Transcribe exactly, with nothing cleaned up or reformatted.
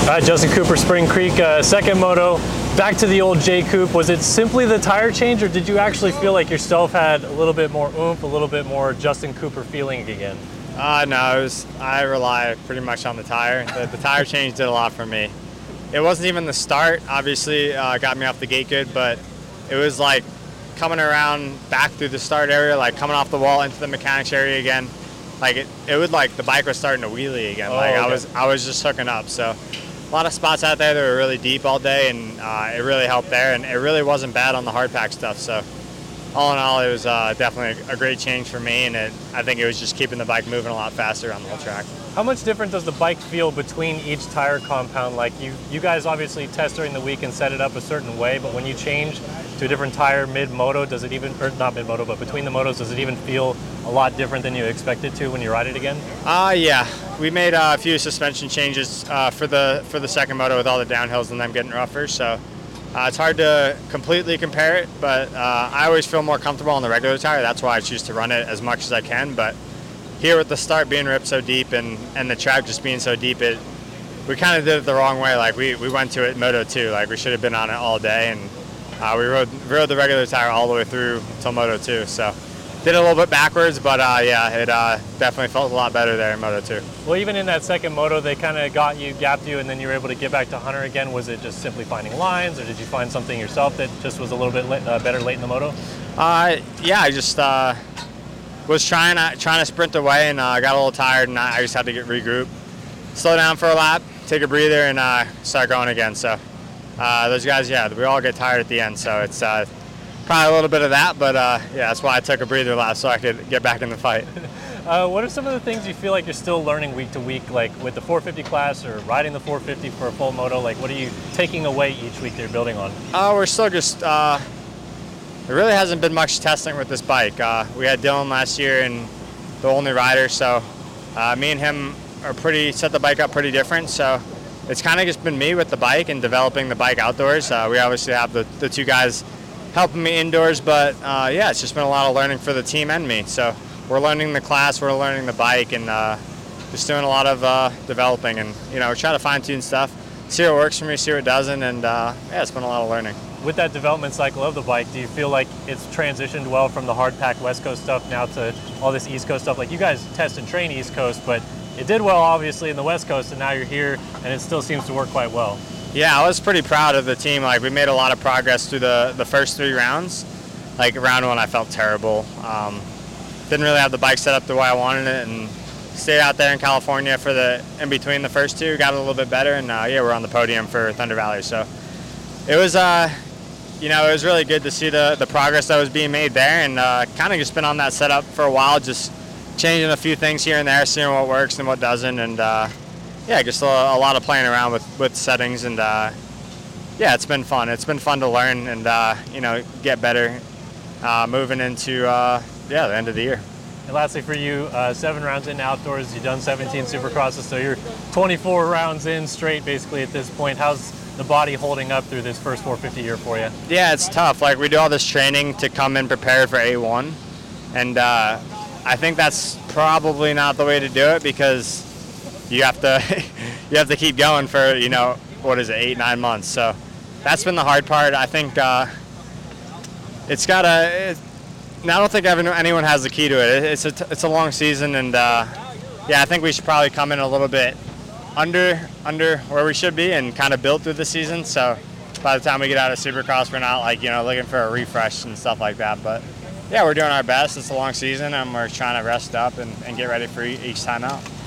right, Justin Cooper, Spring Creek, uh, second moto, back to the old J Coupe. Was it simply the tire change, or did you actually feel like yourself had a little bit more oomph, a little bit more Justin Cooper feeling again? Uh, no, it was, I rely pretty much on the tire. The, the tire change did a lot for me. It wasn't even the start, obviously, uh, got me off the gate good, but it was like coming around back through the start area, like coming off the wall into the mechanics area again. Like it, it would like the bike was starting to wheelie again. Oh, like okay. I was, I was just hooking up. So a lot of spots out there that were really deep all day, and uh, it really helped there. And it really wasn't bad on the hard pack stuff. So all in all, it was uh, definitely a great change for me, and it, I think it was just keeping the bike moving a lot faster on the whole track. How much different does the bike feel between each tire compound? Like you, you guys obviously test during the week and set it up a certain way, but when you change to a different tire mid-moto, does it even, or not mid-moto, but between the motos, does it even feel a lot different than you expected to when you ride it again? Uh, yeah, we made uh, a few suspension changes uh, for the for the second moto with all the downhills and them getting rougher, so uh, it's hard to completely compare it, but uh, I always feel more comfortable on the regular tire. That's why I choose to run it as much as I can, but here with the start being ripped so deep and, and the track just being so deep, it we kind of did it the wrong way. Like we, we went to it Moto two, like we should have been on it all day, and uh, we rode, rode the regular tire all the way through till Moto two. So did it a little bit backwards, but uh, yeah, it uh, definitely felt a lot better there in Moto two. Well, even in that second moto, they kind of got you, gapped you, and then you were able to get back to Hunter again. Was it just simply finding lines, or did you find something yourself that just was a little bit late, uh, better late in the moto? Uh, yeah, I just uh, was trying to, trying to sprint away, and uh, got a little tired, and I just had to get regrouped, slow down for a lap, take a breather, and uh, start going again. So uh, those guys, yeah, we all get tired at the end, so it's uh, probably a little bit of that, but uh, yeah, that's why I took a breather lap so I could get back in the fight. Uh, what are some of the things you feel like you're still learning week to week, like with the four fifty class or riding the four fifty for a full moto? Like, what are you taking away each week that you're building on? Uh, we're still just, uh, there really hasn't been much testing with this bike. Uh, we had Dylan last year and the only rider, so uh, me and him are pretty, set the bike up pretty different, so it's kind of just been me with the bike and developing the bike outdoors. Uh, we obviously have the, the two guys helping me indoors, but uh, yeah, it's just been a lot of learning for the team and me. So we're learning the class, we're learning the bike, and uh, just doing a lot of uh, developing, and you know, try to fine tune stuff, see what works for me, see what doesn't, and uh, yeah, it's been a lot of learning. With that development cycle of the bike, do you feel like it's transitioned well from the hard pack West Coast stuff now to all this East Coast stuff? Like you guys test and train East Coast, but it did well obviously in the West Coast, and now you're here and it still seems to work quite well. Yeah, I was pretty proud of the team. Like we made a lot of progress through the, the first three rounds. Like round one I felt terrible. Um, didn't really have the bike set up the way I wanted it, and stayed out there in California for the in between the first two, got a little bit better, and uh, yeah, we're on the podium for Thunder Valley. So it was, uh, you know, it was really good to see the, the progress that was being made there, and uh, kind of just been on that setup for a while, just changing a few things here and there, seeing what works and what doesn't, and uh, yeah, just a, a lot of playing around with, with settings, and uh, yeah, it's been fun. It's been fun to learn and uh, you know, get better uh, moving into uh, yeah, the end of the year. And lastly for you, uh, seven rounds in outdoors, you've done seventeen Supercrosses, so you're twenty-four rounds in straight basically at this point. How's the body holding up through this first four fifty year for you? Yeah, it's tough. Like we do all this training to come in prepared for A one, and uh, I think that's probably not the way to do it, because you have to you have to keep going for, you know, what is it, eight, nine months. So that's been the hard part. I think uh, it's got a. It, I don't think anyone has the key to it. It's a it's a long season, and uh, yeah, I think we should probably come in a little bit under under where we should be and kind of build through the season. So by the time we get out of Supercross, we're not like, you know, looking for a refresh and stuff like that. But yeah, we're doing our best. It's a long season, and we're trying to rest up and, and get ready for each time out.